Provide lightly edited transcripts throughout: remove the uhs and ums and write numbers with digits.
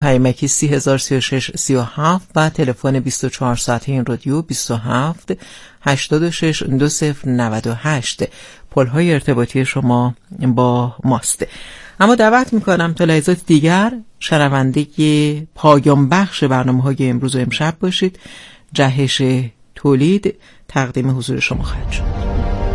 پیامکی 303637 و تلفن 24 ساعته این رادیو 27 86 2098 پل‌های ارتباطی شما با ماست. اما دعوت میکنم تا لحظات دیگر شنونده پایان بخش برنامه‌های امروز و امشب باشید. جهش تولید تقدیم حضور شما خواهد شد.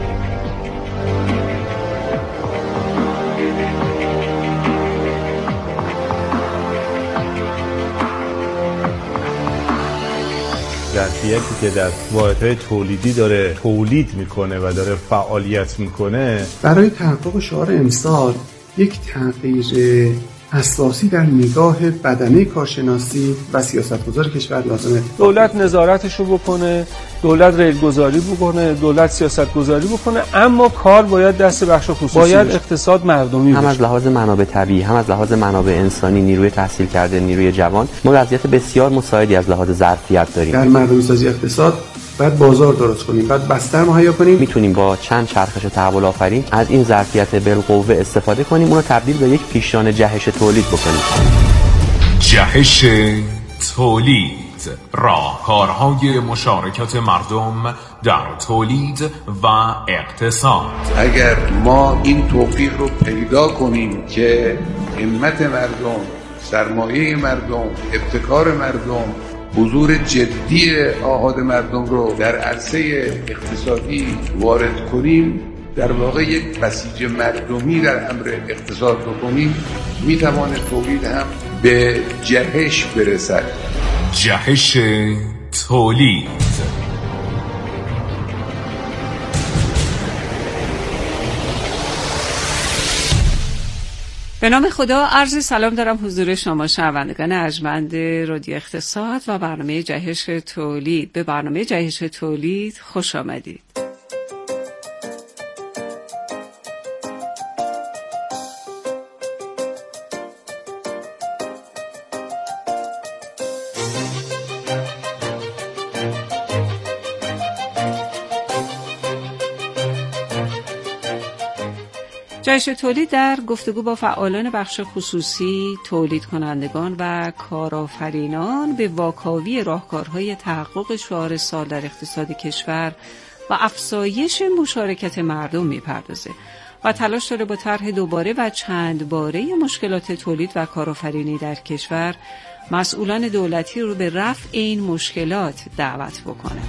ظرفیتی که در واحدهای تولیدی داره تولید میکنه و داره فعالیت میکنه، برای تحقق شعار امسال یک تغییر اساسی در نگاه بدنه کارشناسی و سیاستگزار کشور لازمه. دولت نظارتشو بکنه، دولت ریلگذاری بکنه، دولت سیاستگذاری بکنه، اما کار باید دست بخش خصوصی باید بشه. اقتصاد مردمی هم بشه. از لحاظ منابع طبیعی، هم از لحاظ منابع انسانی، نیروی تحصیل کرده، نیروی جوان، ما وضعیت بسیار مساعدی از لحاظ ظرفیت داریم. در مردمی سازی اقتصاد باید بازار درست کنیم، باید بستر مهیا کنیم. میتونیم با چند چرخش تحول آفرین از این ظرفیت بالقوه استفاده کنیم، اون رو تبدیل به یک پیشران جهش تولید بکنیم. جهش تولید، راهکارهای مشارکت مردم در تولید و اقتصاد. اگر ما این توفیق رو پیدا کنیم که همت مردم، سرمایه مردم، ابتکار مردم، حضور جدی آحاد مردم رو در عرصه اقتصادی وارد کنیم، در واقع یک بسیج مردمی در امر اقتصاد بکنیم، میتواند تولید هم به جهش برسد. جهش تولید. به نام خدا عرض سلام دارم حضور شما شنوندگان ارجمند رادیو اقتصاد و برنامه جهش تولید. به برنامه جهش تولید خوش آمدید. جهش تولید در گفتگو با فعالان بخش خصوصی، تولید کنندگان و کارآفرینان به واکاوی راهکارهای تحقق شعار سال در اقتصاد کشور و افزایش مشارکت مردم میپردازه و تلاش داره با طرح دوباره و چند باره مشکلات تولید و کارآفرینی در کشور مسئولان دولتی رو به رفع این مشکلات دعوت بکنه.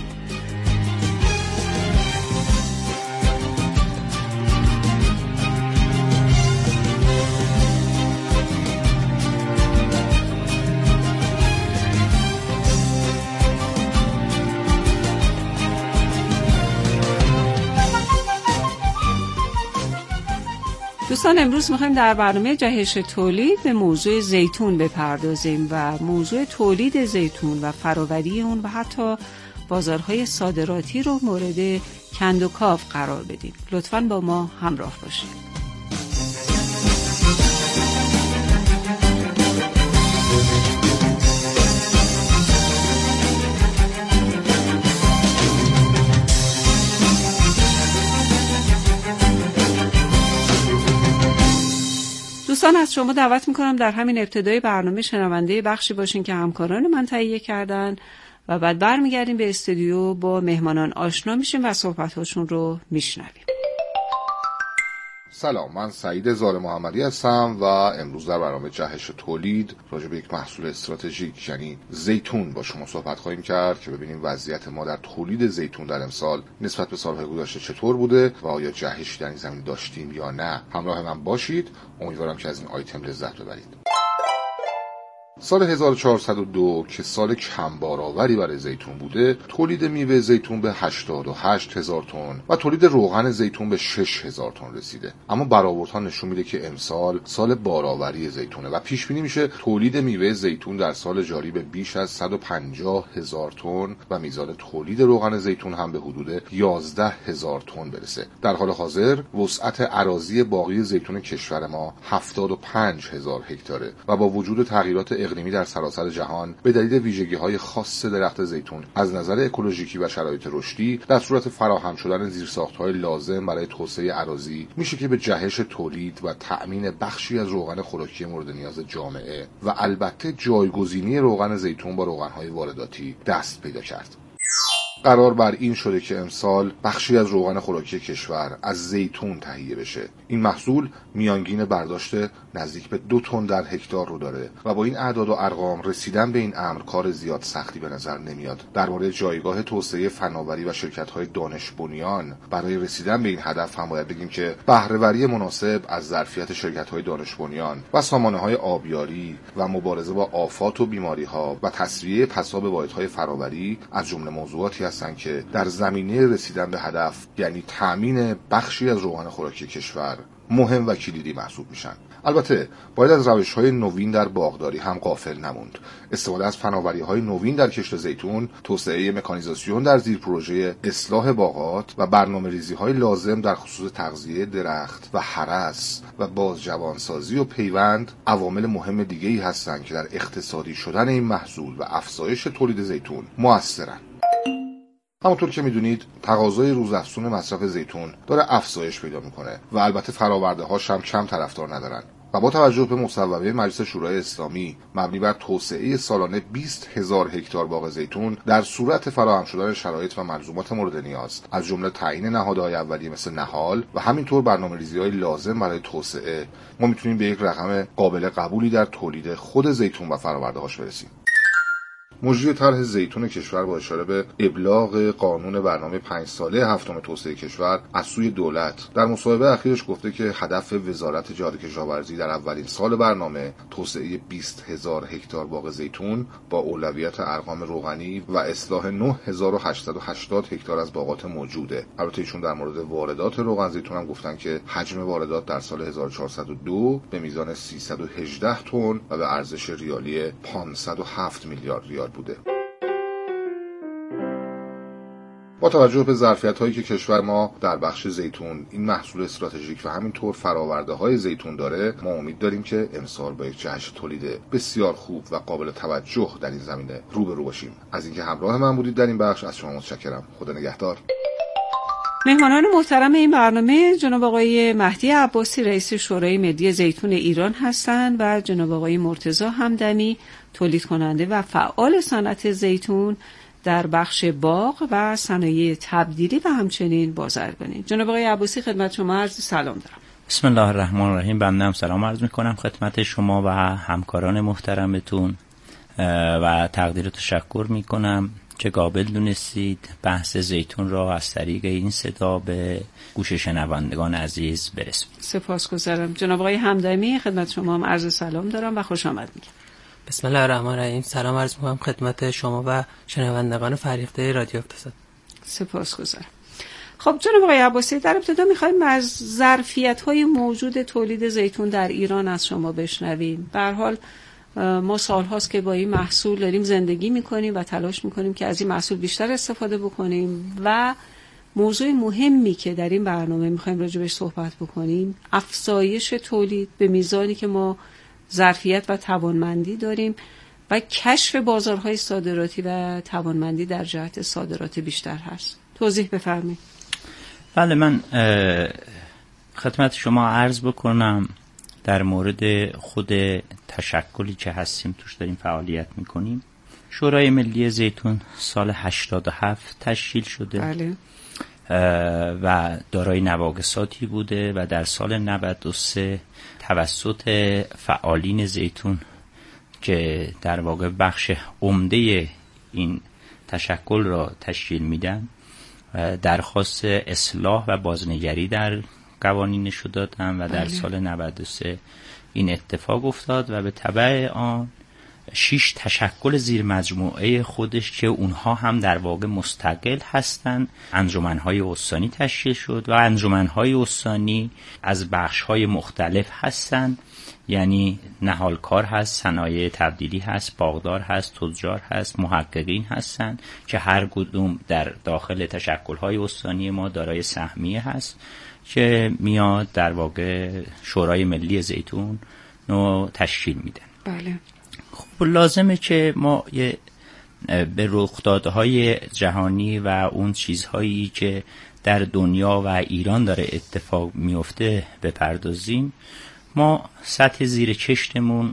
دوستان امروز میخوایم در برنامه جهش تولید به موضوع زیتون بپردازیم و موضوع تولید زیتون و فراوری اون و حتی بازارهای صادراتی رو مورد کند و کاو قرار بدیم. لطفاً با ما همراه باشید. دوستان از شما دعوت میکنم در همین ابتدای برنامه شنونده بخشی باشین که همکاران من تهیه کردن و بعد برمیگردیم به استودیو با مهمانان آشنا میشیم و صحبتاشون رو میشنویم. سلام، من سعید زال محمدی هستم و امروز در برنامه جهش تولید راجع به یک محصول استراتژیک یعنی زیتون با شما صحبت خواهیم کرد که ببینیم وضعیت ما در تولید زیتون در امسال نسبت به سالهای گذشته چطور بوده و آیا جهشی در این زمین داشتیم یا نه. همراه من باشید، امیدوارم که از این آیتم لذت ببرید. سال 1402 که سال کم بارآوری برای زیتون بوده، تولید میوه زیتون به 88,000 تن و تولید روغن زیتون به 6,000 تن رسیده. اما برآوردها نشون میده که امسال سال بارآوری زیتونه و پیش بینی میشه تولید میوه زیتون در سال جاری به بیش از 150,000 تن و میزان تولید روغن زیتون هم به حدود 11,000 تن برسه. در حال حاضر وسعت اراضی باقی زیتون کشور ما 75,000 هکتاره و با وجود تغییرات اقلیمی در سراسر جهان به دلیل ویژگی‌های خاص درخت زیتون از نظر اکولوژیکی و شرایط رشدی در صورت فراهم شدن زیرساخت‌های لازم برای توسعه اراضی میشه که به جهش تولید و تأمین بخشی از روغن خوراکی مورد نیاز جامعه و البته جایگزینی روغن زیتون با روغن‌های وارداتی دست پیدا کرد. قرار بر این شده که امسال بخشی از روغن خوراکی کشور از زیتون تهیه بشه. این محصول میانگین برداشت نزدیک به 2 تن در هکتار رو داره و با این اعداد و ارقام رسیدن به این امر کار زیاد سختی به نظر نمیاد. در مورد جایگاه توسعه فناوری و شرکت‌های دانش بنیان برای رسیدن به این هدف هم باید بگیم که بهره‌وری مناسب از ظرفیت شرکت‌های دانش بنیان و سامانه‌های آبیاری و مبارزه با آفات و بیماری‌ها و تسویه پساب واحدهای فرآوری از جمله موضوعاتی هستند که در زمینه رسیدن به هدف، یعنی تأمین بخشی از روغن خوراکی کشور، مهم و کلیدی محسوب میشن. البته باید از روش‌های نوین در باغداری هم غافل نموند. استفاده از فناوری‌های نوین در کشت زیتون، توسعه مکانیزاسیون در زیر پروژه اصلاح باغات و برنامه‌ریزی‌های لازم در خصوص تغذیه درخت و هرس و بازجوانسازی و پیوند عوامل مهم دیگه‌ای هستند که در اقتصادی شدن این محصول و افزایش تولید زیتون مؤثرن. همونطور که میدونید تقاضای روزافزون مصرف زیتون داره افزایش پیدا میکنه و البته فرآورده‌هاش هم کم طرفدار ندارن و با توجه به مصوبه مجلس شورای اسلامی مبنی بر توسعه سالانه 20,000 هکتار باغ زیتون در صورت فراهم شدن شرایط و ملزومات مورد نیاز از جمله تعیین نهادهای اولیه مثل نهال و همینطور برنامه‌ریزی‌های لازم برای توسعه، ما میتونیم به یک رقم قابل قبولی در تولید خود زیتون و فرآورده‌هاش برسیم. مجری طرح زیتون کشور با اشاره به ابلاغ قانون برنامه 5 ساله هفتم توسعه کشور از سوی دولت در مصاحبه اخیرش گفته که هدف وزارت جهاد کشاورزی در اولین سال برنامه توسعه 20,000 هکتار باغ زیتون با اولویت ارقام روغنی و اصلاح 9,880 هکتار از باغات موجوده. البته ایشون در مورد واردات روغن زیتون هم گفتن که حجم واردات در سال 1402 به میزان 318 تن و به ارزش ریالی 507 میلیارد ریال بوده. با توجه به ظرفیت‌هایی که کشور ما در بخش زیتون، این محصول استراتژیک و همینطور فرآورده‌های زیتون داره، ما امید داریم که امسال با یک جهش تولید بسیار خوب و قابل توجه در این زمینه روبرو باشیم. از اینکه همراه من بودید در این بخش از شما متشکرم. خدا نگهدار. مهمانان محترم این برنامه جناب آقای مهدی عباسی رئیس شورای ملی زیتون ایران هستند و جناب آقای مرتضی همدمی تولید کننده و فعال صنعت زیتون در بخش باغ و صنایع تبدیلی و همچنین بازرگانی. جناب آقای عباسی خدمت شما عرض سلام دارم. بسم الله الرحمن الرحیم. بنده هم سلام عرض میکنم خدمت شما و همکاران محترمتون و تقدیر و تشکر میکنم که قابل دونستید بحث زیتون را از طریق این صدا به گوش شنوندگان عزیز برسونید. سپاسگزارم. جناب آقای همدمی خدمت شما هم عرض سلام دارم و خوش آمد میگم. بسم الله الرحمن الرحیم. سلام عرض میکنم خدمت شما و شنوندگان فریقه رادیو اقتصاد. سپاسگزارم. خب جناب آقای عباسی، در ابتدا می‌خوایم از ظرفیت‌های موجود تولید زیتون در ایران از شما بشنویم. به هر حال ما سال‌هاست که با این محصول داریم زندگی می‌کنیم و تلاش می‌کنیم که از این محصول بیشتر استفاده بکنیم و موضوع مهمی که در این برنامه می‌خوایم راجع بهش صحبت بکنیم افزایش تولید به میزانی که ما ظرفیت و توانمندی داریم و کشف بازارهای صادراتی و توانمندی در جهت صادرات بیشتر هست. توضیح بفرمایید. بله، من خدمت شما عرض بکنم در مورد خود تشکلی که هستیم توش داریم فعالیت میکنیم. شورای ملی زیتون سال 87 تشکیل شده. بله. و دارای نواقصاتی بوده و در سال 93 توسط فعالین زیتون که در واقع بخش عمده این تشکل را تشکیل میدن درخواست اصلاح و بازنگری در قوانینش دادن و در سال 93 این اتفاق افتاد و به تبع آن 6 تشکل زیر مجموعه خودش که اونها هم در واقع مستقل هستن انجمنهای استانی تشکیل شد و انجمنهای استانی از بخشهای مختلف هستن، یعنی نهالکار هست، صنایع تبدیلی هست، باغدار هست، تجار هست، محققین هستن که هر کدوم در داخل تشکل‌های استانی ما دارای سهمیه هست که میاد در واقع شورای ملی زیتون رو تشکیل میدن. بله. لازمه که ما به رخدادهای جهانی و اون چیزهایی که در دنیا و ایران داره اتفاق میفته بپردازیم. ما سطح زیر کشتمون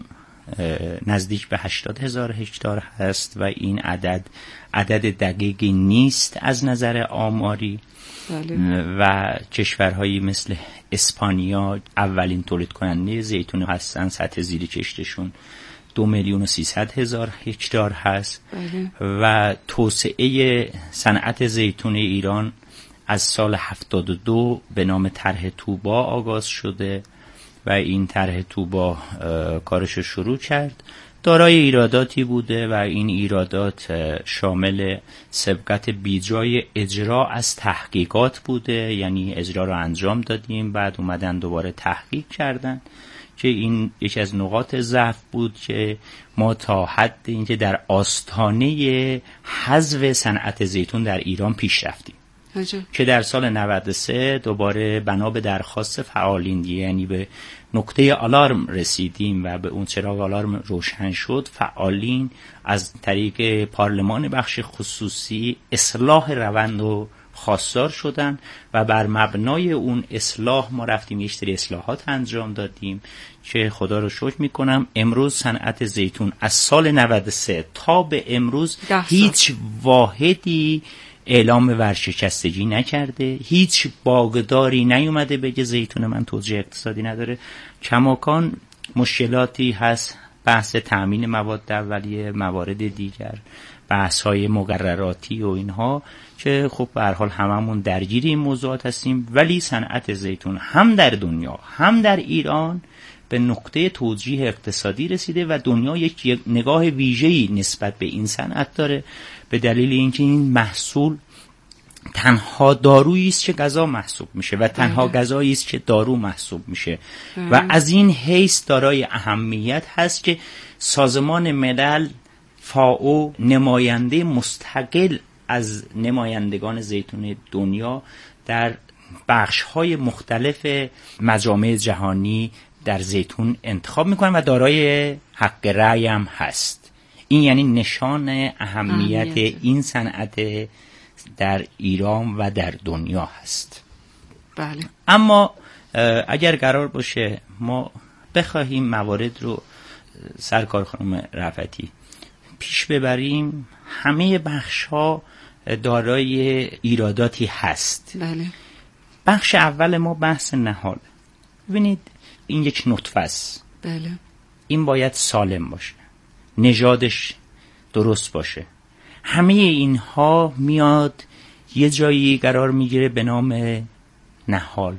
نزدیک به 80,000 هکتار هست و این عدد دقیقی نیست از نظر آماری. بله. و کشورهایی مثل اسپانیا اولین تولید کننده زیتون هستن، سطح زیر کشتشون 2,300,000 هکتار هست. بله. و توسعه صنعت زیتون ایران از سال 72 به نام طرح طوبا آغاز شده و این طرح طوبا کارش رو شروع کرد. دارای ایراداتی بوده و این ایرادات شامل سبقت بیجای اجرا از تحقیقات بوده، یعنی اجرا رو انجام دادیم بعد اومدن دوباره تحقیق کردن که این یکی از نقاط ضعف بود که ما تا حد اینکه در آستانه حذف صنعت زیتون در ایران پیش رفتیم که در سال 93 دوباره بنا به درخواست فعالین، یعنی به نقطه آلارم رسیدیم و به اون چراغ آلارم روشن شد. فعالین از طریق پارلمان بخش خصوصی اصلاح روند رو خواستار شدن و بر مبنای اون اصلاح ما رفتیم یک سری اصلاحات انجام دادیم که خدا رو شکر میکنم امروز صنعت زیتون از سال 93 تا به امروز هیچ واحدی اعلام ورشکستگی نکرده، هیچ باغداری نیومده بگه زیتون من توجیه اقتصادی نداره. کماکان مشکلاتی هست، بحث تأمین مواد اولیه، موارد دیگر، بحث‌های مقرراتی و اینها که خب به هر حال هممون درگیر این موضوعات هستیم، ولی صنعت زیتون هم در دنیا هم در ایران به نقطه توجیه اقتصادی رسیده و دنیا یک نگاه ویژه‌ای نسبت به این صنعت داره به دلیل اینکه این محصول تنها دارویی است که غذا محسوب میشه و تنها غذایی است که دارو محسوب میشه و از این حیث دارای اهمیت هست که سازمان ملل فائو نماینده مستقل از نمایندگان زیتون دنیا در بخش‌های مختلف مجامع جهانی در زیتون انتخاب میکنن و دارای حق رأی هم هست. این یعنی نشان اهمیت این صنعت در ایران و در دنیا هست. بله. اما اگر قرار باشه ما بخواهیم موارد رو سرکار خانم رفعتی پیش ببریم، همه بخش‌ها دارای ایراداتی هست. بله. بخش اول ما بحث نهال. ببینید این یک نطفه است. بله. این باید سالم باشه، نژادش درست باشه. همه اینها میاد یه جایی قرار میگیره به نام نهال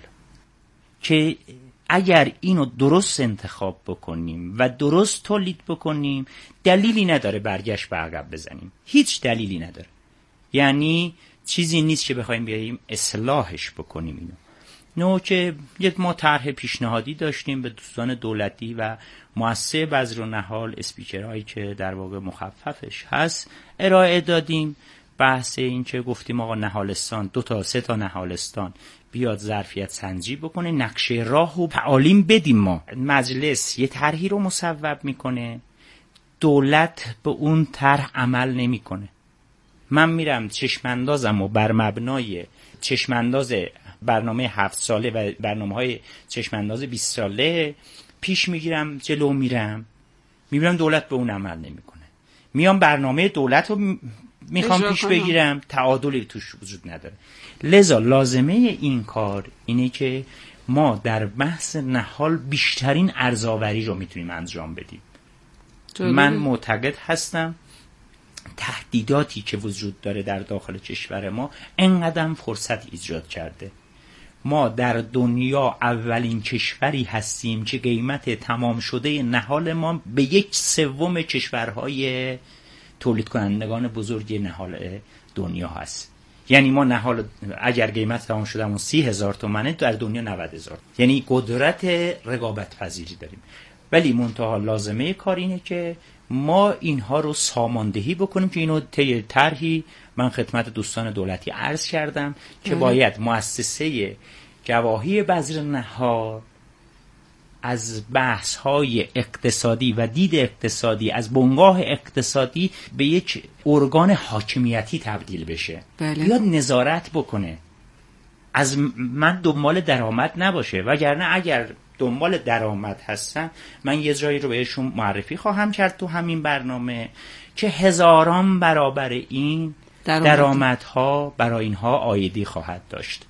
که اگر اینو درست انتخاب بکنیم و درست تولید بکنیم دلیلی نداره برگشت به عقب بزنیم، هیچ دلیلی نداره. یعنی چیزی نیست که بخوایم بیاییم اصلاحش بکنیم. اینو نو که ما طرح پیشنهادی داشتیم به دوستان دولتی و مؤسسه بذر و نهال، اسپیکرهایی که در واقع مخففش هست، ارائه دادیم. بحث این که گفتیم آقا نهالستان 2 تا 3 تا نهالستان بیاد ظرفیت سنجی بکنه، نقشه راه و تعالیم بدیم. ما مجلس یه طرحی رو مصوب میکنه، دولت به اون طرح عمل نمیکنه. من میرم چشماندازم و بر مبنای چشمانداز برنامه 7 ساله و برنامه‌های چشمانداز 20 ساله پیش میگیرم، جلو میرم، میبینم دولت به اون عمل نمیکنه. میام برنامه دولت رو میخوام پیش بگیرم، تعادلی توش وجود نداره. لذا لازمه این کار اینه که ما در بحث نهال بیشترین ارزآوری رو میتونیم انجام بدیم. من معتقد هستم تهدیداتی که وجود داره در داخل کشور ما انقدر فرصت ایجاد کرده. ما در دنیا اولین کشوری هستیم که قیمت تمام شده نهال ما به 1/3 کشورهای تولید کنندگان بزرگ نهال دنیا هست. یعنی ما نهال اگر قیمت تمام شدهمون 30,000 تومنه، در دنیا 90,000. یعنی قدرت رقابت پذیری داریم. ولی منتها لازمه کار اینه که ما اینها رو ساماندهی بکنیم که اینو طی طرحی من خدمت دوستان دولتی عرض کردم که باید مؤسسه گواهی بذر نهال از بحث‌های اقتصادی و دید اقتصادی از بنگاه اقتصادی به یک ارگان حاکمیتی تبدیل بشه. بله. بیاد نظارت بکنه، از من دنبال درآمد نباشه، وگرنه اگر دنبال درآمد هستن من یه جایی رو بهشون معرفی خواهم کرد تو همین برنامه که هزاران برابر این درآمدها برای اینها عایدی خواهد داشت.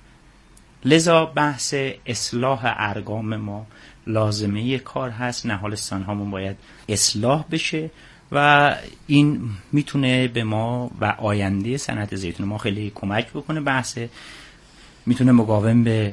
لذا بحث اصلاح ارقام ما لازمه کار هست، نهالستان هامون باید اصلاح بشه و این میتونه به ما و آینده صنعت زیتون ما خیلی کمک بکنه. بحث میتونه مقاوم به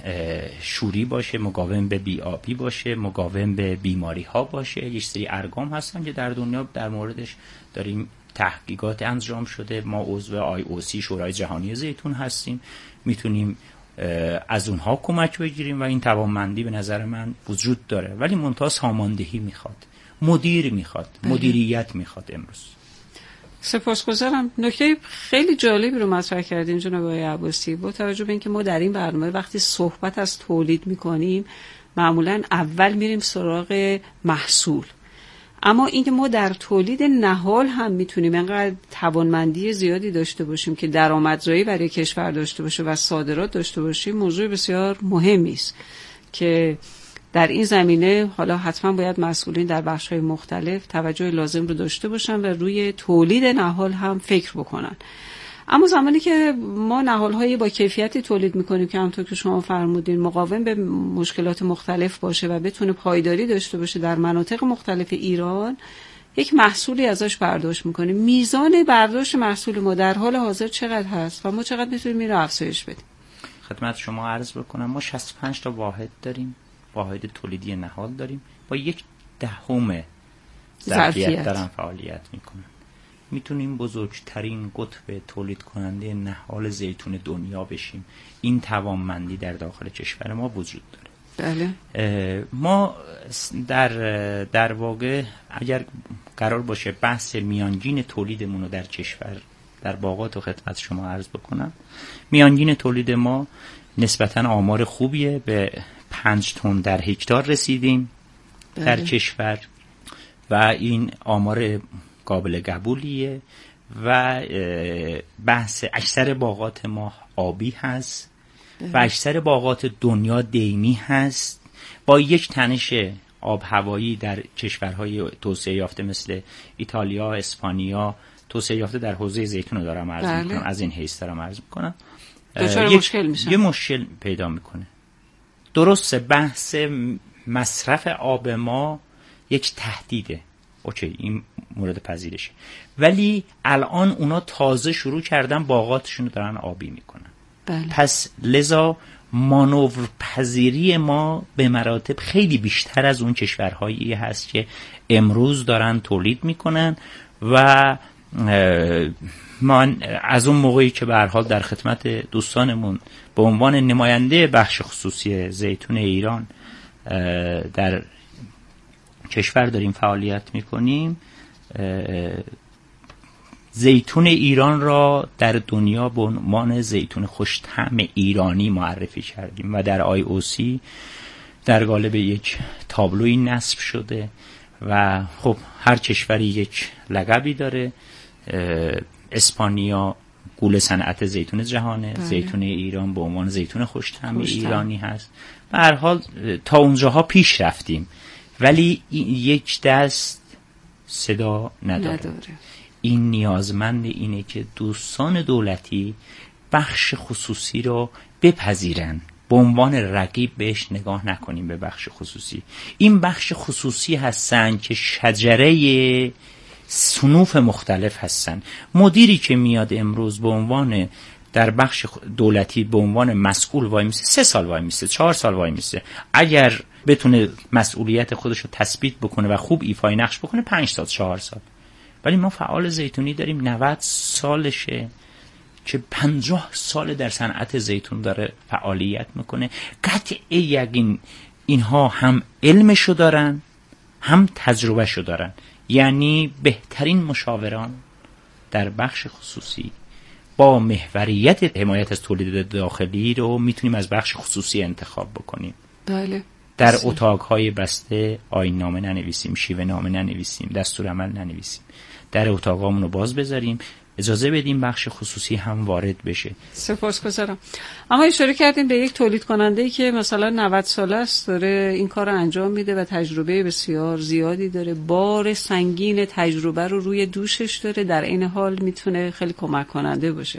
شوری باشه، مقاوم به بی‌آبی باشه، مقاوم به بیماری ها باشه. یک سری ارقام هستن که در دنیا در موردش داریم تحقیقات انجام شده. ما عضو IOC شورای جهانی زیتون هستیم، میتونیم از اونها کمک بگیریم و این توانمندی به نظر من وجود داره، ولی منتها ساماندهی میخواد، مدیر میخواد، مدیریت میخواد. امروز سپاسگزارم. نکته خیلی جالبی رو مطرح کردین جناب آقای عباسی. با توجه به اینکه ما در این برنامه وقتی صحبت از تولید میکنیم معمولا اول میریم سراغ محصول، اما اینکه ما در تولید نهال هم میتونیم انقدر توانمندی زیادی داشته باشیم که درآمدزایی برای کشور داشته باشه و صادرات داشته باشیم موضوع بسیار مهمی است که در این زمینه حالا حتما باید مسئولین در بخش‌های مختلف توجه لازم رو داشته باشن و روی تولید نهال هم فکر بکنن. اما زمانی که ما نهال‌هایی با کیفیتی تولید می‌کنیم که همونطور که شما فرمودین مقاوم به مشکلات مختلف باشه و بتونه پایداری داشته باشه در مناطق مختلف ایران، یک محصولی ازش برداشت می‌کنیم. میزان برداشت محصول ما در حال حاضر چقدر هست و ما چقدر می‌تونیم این رو افزایش بدیم؟ خدمت شما عرض بکنم ما 65 تا واحد داریم، واحد تولیدی نهال داریم، با 1/10 ظرفیت دارن فعالیت میکنن. میتونیم بزرگترین قطب تولید کننده نهال زیتون دنیا بشیم. این توانمندی در داخل کشور ما وجود داره. بله. ما در واقع اگر قرار باشه بحث میانگین تولیدمون رو در کشور در باغات و خدمت شما عرض بکنم، میانگین تولید ما نسبتاً آمار خوبیه، به 5 تن در هکتار رسیدیم در کشور و این آمار قابل قبولیه و بحث اکثر باغات ما آبی هست و اکثر باغات دنیا دیمی هست، با یک تنش آب هوایی در کشورهای توسعه یافته مثل ایتالیا، اسپانیا، توسعه یافته در حوزه زیتون رو دارم عرض میکنم، از این حیث دارم عرض میکنم، یه مشکل پیدا میکنه. درسته بحث مصرف آب ما یک تهدیده، اوکی این مورد پذیرشه، ولی الان اونا تازه شروع کردن باغاتشون رو دارن آبی میکنن. بله. پس لذا مانور پذیری ما به مراتب خیلی بیشتر از اون کشورهایی هست که امروز دارن تولید میکنن و من از اون موقعی که به هر حال در خدمت دوستانمون به عنوان نماینده بخش خصوصی زیتون ایران در کشور داریم فعالیت میکنیم، زیتون ایران را در دنیا به عنوان زیتون خوش‌طعم ایرانی معرفی کردیم و در IOC در قالب یک تابلوی نصب شده و خب هر کشوری یک لقبی داره. اسپانیا گول صنعت زیتون جهانه، زیتون ایران به عنوان زیتون خوش‌طعم ایرانی هست. به هر حال تا اونجاها پیش رفتیم ولی یک دست صدا نداره. این نیازمند اینه که دوستان دولتی بخش خصوصی رو بپذیرن، به عنوان رقیب بهش نگاه نکنیم. به بخش خصوصی، این بخش خصوصی هستن که شجره صنوف مختلف هستن. مدیری که میاد امروز به عنوان در بخش دولتی به عنوان مسئول وای میسته، 3 سال وای میسته، 4 سال وای میسته، اگر بتونه مسئولیت خودش رو تثبیت بکنه و خوب ایفای نقش بکنه 5 سال 4 سال. ولی ما فعال زیتونی داریم 90 سالشه که 50 سال در صنعت زیتون داره فعالیت میکنه. قطع یقین اینها هم علمشو دارن هم تجربهشو دارن، یعنی بهترین مشاوران در بخش خصوصی با محوریت حمایت از تولید داخلی رو میتونیم از بخش خصوصی انتخاب بکنیم. بله. در اتاق‌های بسته آیین‌نامه ننویسیم، شیوه نامه ننویسیم، دستورالعمل ننویسیم. در اتاقامون رو باز بذاریم، اجازه بدیم بخش خصوصی هم وارد بشه. سپاسگزارم. اما اشاره کردیم به یک تولید کننده‌ای که مثلا 90 ساله است، داره این کار رو انجام میده و تجربه بسیار زیادی داره، بار سنگین تجربه رو روی دوشش داره، در این حال میتونه خیلی کمک کننده باشه.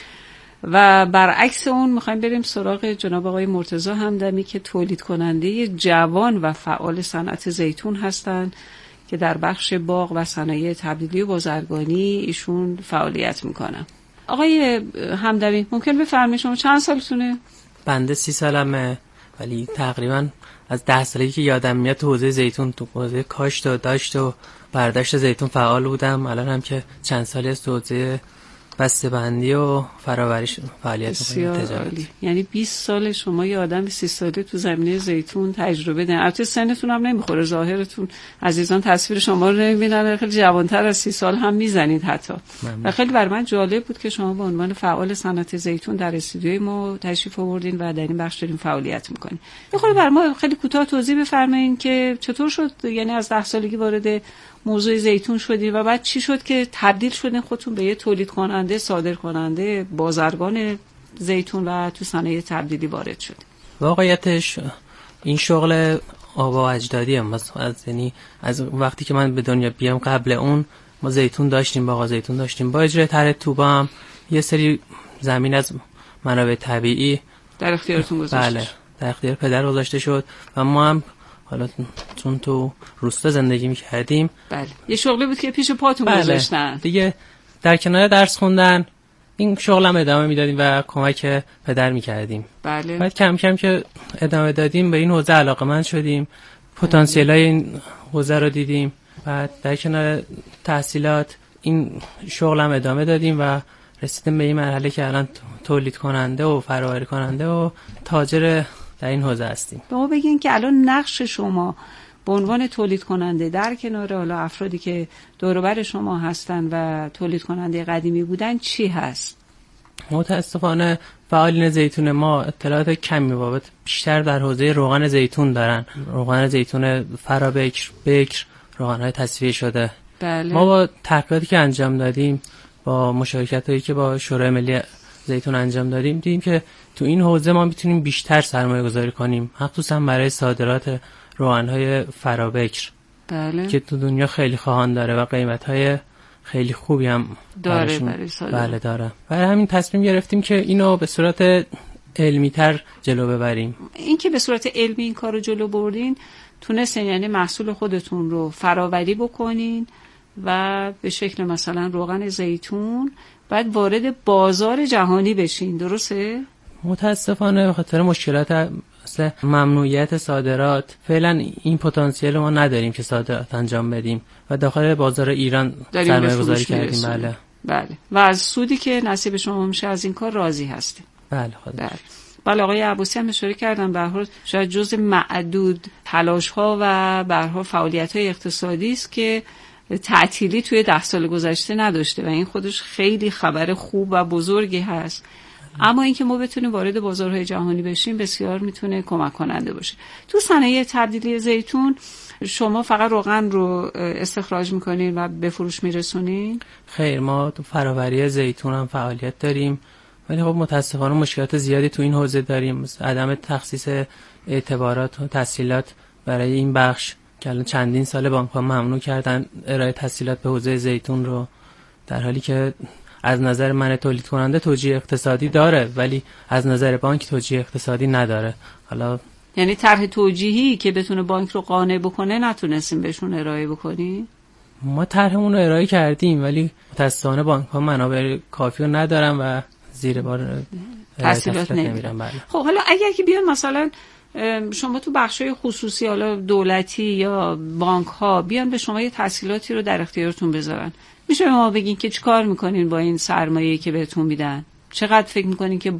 و برعکس اون میخوایم بریم سراغ جناب آقای مرتضی همدمی که تولید کننده جوان و فعال صنعت زیتون هستند که در بخش باغ و صنایع تبدیلی و بازرگانی ایشون فعالیت میکنن. آقای همدمی ممکن بفرمایید شما چند سالتونه؟ بنده 30 سالمه، ولی تقریبا از 10 سالگی که یادم میاد تو حوزه زیتون، تو حوزه کاشت و داشت و برداشت زیتون فعال بودم. الان هم که چند سالی از حوزه بسته‌بندی و فراوریش فعالیت می‌کنم. یعنی 20 سال شما یه آدم 30 ساله تو زمینه زیتون تجربه دارین. البته سنتون هم نمیخوره، ظاهرتون عزیزان تصویر شما رو نمی‌بینن، خیلی جوان‌تر از 30 سال هم میزنید حتی. و خیلی برای من جالب بود که شما به عنوان فعال صنعت زیتون در استودیوی ما تشریف آوردین و در این بخش دارین فعالیت می‌کنین. یه خورده برای ما خیلی کوتاه توضیح بفرمایید که چطور شد، یعنی از 10 سالگی وارد موضوع زیتون شدی و بعد چی شد که تبدیل شدین خودتون به یه تولید کننده، صادر کننده، بازرگان زیتون و تو صنایع تبدیلی وارد شدین؟ واقعیتش این شغل آبا اجدادی هم یعنی از وقتی که من به دنیا بیام قبل اون ما زیتون داشتیم، باغ زیتون داشتیم. با اجرای طرح توبا هم یه سری زمین از منابع طبیعی در اختیارتون گذاشته. بله، در اختیار پدر گذاشته شد و ما هم حالا چون تو روستا زندگی می‌کردیم، بله، یه شغلی بود که پیش پاتون گذاشتن. دیگه در کنار درس خوندن این شغلم ادامه میدادیم و کمک پدر می‌کردیم. بله. بعد کم کم که ادامه دادیم به این حوزه علاقه‌مند شدیم، پتانسیل‌های این حوزه رو دیدیم. بعد در کنار تحصیلات این شغلم ادامه دادیم و رسیدیم به این مرحله که الان تولید کننده و فراوری کننده و تاجر در این حوزه هستیم. به ما بگین که الان نقش شما به عنوان تولید کننده در کنار حالا افرادی که دور و بر شما هستن و تولید کننده قدیمی بودن چی هست؟ متاسفانه فعالین زیتون ما اطلاعات کمی بابت بیشتر در حوزه روغن زیتون دارن. روغن زیتون فرابکر، بکر، روغن‌های تصفیه شده. بله. ما با تحقیقاتی که انجام دادیم، با مشارکتایی که با شورای ملی زیتون انجام دادیم، دیدیم که تو این حوزه ما میتونیم بیشتر سرمایه گذاری کنیم، مخصوصا برای صادرات روغن‌های فرابکر. بله. که تو دنیا خیلی خواهان داره و قیمت‌های خیلی خوبی هم داره برای صادرات. بله داره. برای همین تصمیم گرفتیم که اینو به صورت علمی‌تر جلو ببریم. این که به صورت علمی این کارو جلو بردین، تونستین یعنی محصول خودتون رو فراوری بکنین و به شکل مثلا روغن زیتون بعد وارد بازار جهانی بشین، درسته؟ متاسفانه به خاطر مشکلات مثل ممنوعیت صادرات فعلا این پتانسیل ما نداریم که صادرات انجام بدیم و داخل بازار ایران سرمایه گذاری کردیم. بله. و از سودی که نصیب شما میشه از این کار راضی هستیم. بله خدا. بله آقای عباسی هم اشاره کردن به هر حال شاید جزء معدود تلاش‌ها و به هر حال فعالیت‌های اقتصادی است که تعطیلی توی 10 سال گذشته نداشته و این خودش خیلی خبر خوب و بزرگی هست. اما اینکه ما بتونیم وارد بازارهای جهانی بشیم بسیار میتونه کمک کننده باشه. تو صنایع تبدیلی زیتون شما فقط روغن رو استخراج میکنین و به فروش میرسونین؟ خیر، ما تو فراوری زیتون هم فعالیت داریم، ولی خب متاسفانه مشکلات زیادی تو این حوزه داریم. عدم تخصیص اعتبارات و تسهیلات برای این بخش که الان چندین سال بانک‌ها ممنوع کردن ارائه تسهیلات به حوزه زیتون رو، در حالی که از نظر من تولید کننده توجیه اقتصادی داره ولی از نظر بانک توجیه اقتصادی نداره. حالا یعنی طرح توجیهی که بتونه بانک رو قانع بکنه نتونستیم بهشون ارائه بکنیم؟ ما طرحمون رو ارائه کردیم ولی متأسفانه بانک‌ها منابع کافی رو ندارن و زیر بار تسهیلات نمیرن. خب حالا اگر که بیان مثلا شما تو بخشای خصوصی حالا دولتی یا بانک ها بیان به شما یه تسهیلاتی رو در اختیارتون بذارن، میشه به ما بگین که چیکار میکنین با این سرمایه‌ای که بهتون میدن؟ چقدر فکر میکنین که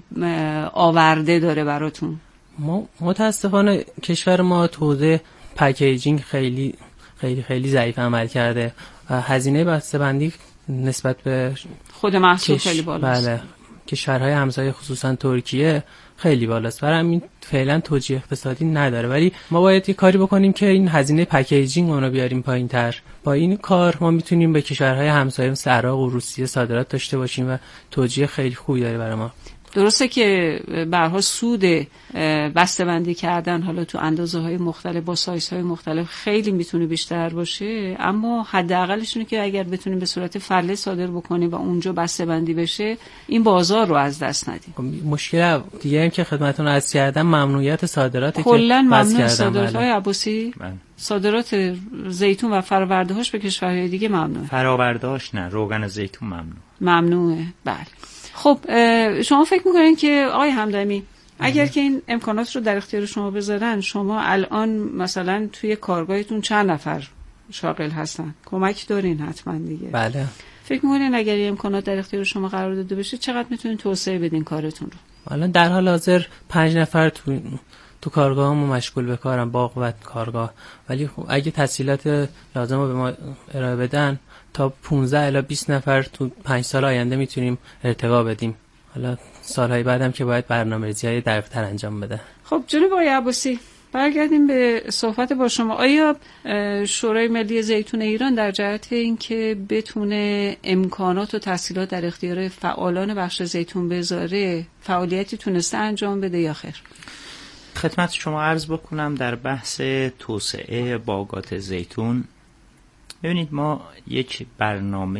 آورده داره براتون؟ ما متاسفانه کشور ما تو حوزه پکیجینگ خیلی خیلی خیلی ضعیف عمل کرده و هزینه بسته‌بندی نسبت به خود محصول خیلی بالاست. بله، کشورهای همسایه خصوصا ترکیه خیلی بالاست. برای همین فعلا توجیه اقتصادی نداره، ولی ما باید یه کاری بکنیم که این هزینه پکیجینگ اون رو بیاریم پایین‌تر. با این کار ما میتونیم به کشورهای همسایه مثل عراق و روسیه صادرات داشته باشیم و توجیه خیلی خوبی داره برای ما. درسته که به هر حال سود بسته‌بندی کردن حالا تو اندازه‌های مختلف با سایزهای مختلف خیلی میتونه بیشتر باشه، اما حداقلش اینه که اگر بتونیم به صورت فله صادر بکنیم و اونجا بسته‌بندی بشه، این بازار رو از دست ندیم. مشکل دیگه این که خدمتتون عرض کردم ممنوعیت صادراتی که کلاً ممنوع صادرات‌های عباسی، صادرات زیتون و فرآورده‌هاش به کشورهای دیگه ممنوعه. فرآورده‌هاش نه، روغن زیتون ممنوعه. بله. خب شما فکر میکنین که آقای همدمی اگر که این امکانات رو در اختیار شما بذارن، شما الان مثلا توی کارگاهتون چند نفر شاغل هستن؟ کمک دارین حتما دیگه. بله. فکر میکنین اگر این امکانات در اختیار شما قرار داده بشه چقدر میتونین توسعه بدین کارتون رو؟ الان در حال حاضر 5 نفر تو کارگاهمون مشغول به کارن، باغ و کارگاه، ولی خب اگه تسهیلات لازم رو به ما ارائه بدن تا 15 الی 20 نفر تو 5 سال آینده میتونیم ارتقا بدیم. حالا سالهای بعدم که باید برنامه‌ریزی‌های دقیق‌تر انجام بده. خب جناب آقای عباسی، برگردیم به صحبت با شما. آیا شورای ملی زیتون ایران در جهت اینکه بتونه امکانات و تسهیلات در اختیار فعالان بخش زیتون بذاره فعالیتی تونسته انجام بده یا خیر؟ خدمت شما عرض بکنم در بحث توسعه باغات زیتون، ببینید ما یک برنامه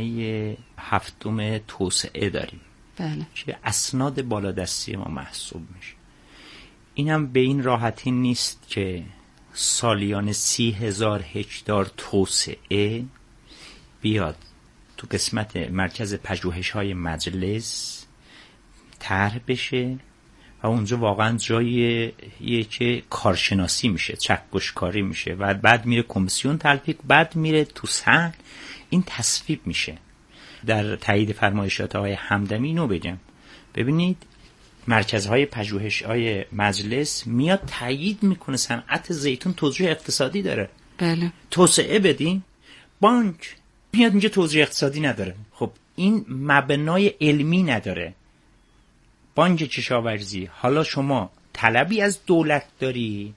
7 توسعه داریم. بله. که اسناد بالادستی ما محسوب میشه. اینم به این راحتی نیست که سالیان 30,000 هکتار توسعه بیاد تو قسمت مرکز پژوهش‌های مجلس طرح بشه و اونجا واقعا جاییه که کارشناسی میشه، چکشکاری میشه و بعد میره کمیسیون تلفیق، بعد میره تو صحن این تصویب میشه. در تایید فرمایشات آقای همدمی اینو بگم، ببینید مرکزهای پژوهش‌های مجلس میاد تایید میکنه صنعت زیتون توجیه اقتصادی داره. بله. توسعه بدین، بانک میاد اینجا توجیه اقتصادی نداره. خب این مبنای علمی نداره. بانک کشاورزی، حالا شما طلبی از دولت داری،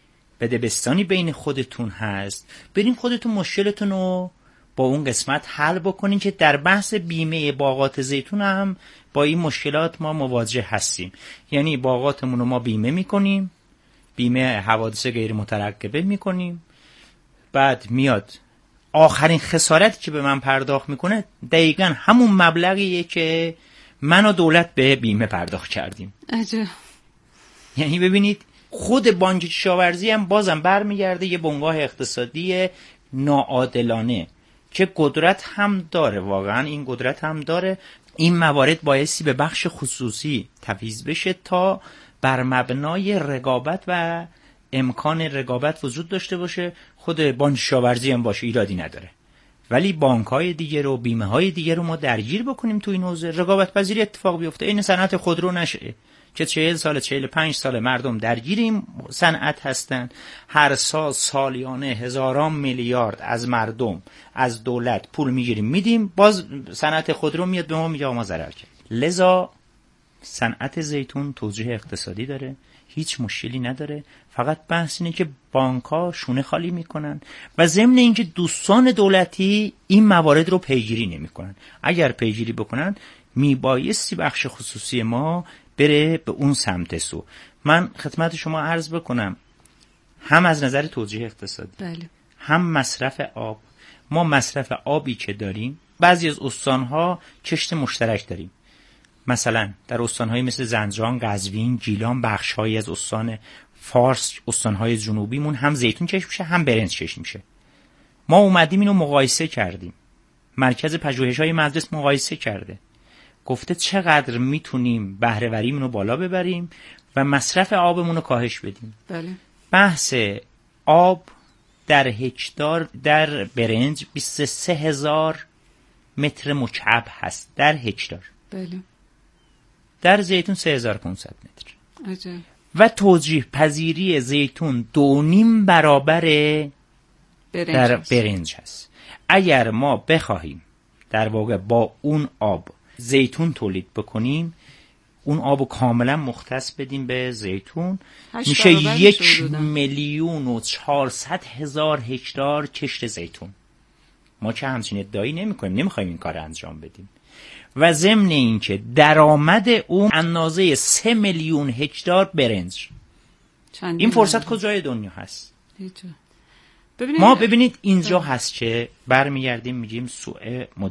بدبستانی بین خودتون هست، برین خودتون مشکلتون رو با اون قسمت حل بکنین که در بحث بیمه باغات زیتون هم با این مشکلات ما مواجه هستیم. یعنی باغاتمون رو ما بیمه میکنیم، بیمه حوادث غیر مترقبه میکنیم، بعد میاد آخرین خسارتی که به من پرداخت میکنه دقیقاً همون مبلغیه که من و دولت به بیمه پرداخت کردیم. عجب. یعنی ببینید خود بانک کشاورزی هم بازم برمیگرده یه بنگاه اقتصادی ناعادلانه که قدرت هم داره، واقعا این قدرت هم داره. این موارد بایستی به بخش خصوصی تفویض بشه تا بر مبنای رقابت و امکان رقابت وجود داشته باشه. خود بانک کشاورزی هم باشه ایرادی نداره، ولی بانک‌های دیگه رو، بیمه‌های دیگه رو ما درگیر بکنیم تو این حوزه، رقابت پذیری اتفاق بیفته. این صنعت خودرو نشه که 40 سال 45 سال مردم درگیر این صنعت هستن، هر سال سالیانه هزاران میلیارد از مردم از دولت پول میگیریم میدیم، باز صنعت خودرو میاد به ما میگه ما ضرر کردیم. لذا صنعت زیتون توجیه اقتصادی داره، هیچ مشکلی نداره، فقط بحث اینه که بانک‌ها شونه خالی میکنن و ضمن اینکه دوستان دولتی این موارد رو پیگیری نمیکنن. اگر پیگیری بکنن میبایستی بخش خصوصی ما بره به اون سمت سو. من خدمت شما عرض بکنم هم از نظر توجیه اقتصادی، بله، هم مصرف آب. ما مصرف آبی که داریم، بعضی از استان‌ها کشت مشترک داریم، مثلا در استان‌های مثل زنجان، قزوین، گیلان، بخش‌هایی از استان فارس، استان‌های جنوبیمون هم زیتون کشت میشه هم برنج کشت میشه. ما اومدیم اینو مقایسه کردیم، مرکز پژوهش‌های مجلس مقایسه کرده، گفته چقدر میتونیم بهره‌وریمون رو بالا ببریم و مصرف آبمون رو کاهش بدیم. بله. بحث آب در هکتار در برنج 23,000 متر مکعب هست در هکتار. بله. در زیتون 3,500 متر. عجب. و توجیه پذیری زیتون 2.5 برابر در برنج هست. اگر ما بخواهیم در واقع با اون آب زیتون تولید بکنیم، اون آبو کاملا مختص بدیم به زیتون، میشه 1,400,000 هکتار کشت زیتون. ما که همچین ادعایی نمی‌کنیم، نمی‌خوایم این کار انجام بدیم. و ضمن این که درآمد اون اندازه 3 میلیون هکتار برنج. این فرصت کجای دنیا هست؟ ما ببینید اینجا هست که برمیگردیم میگیم سوء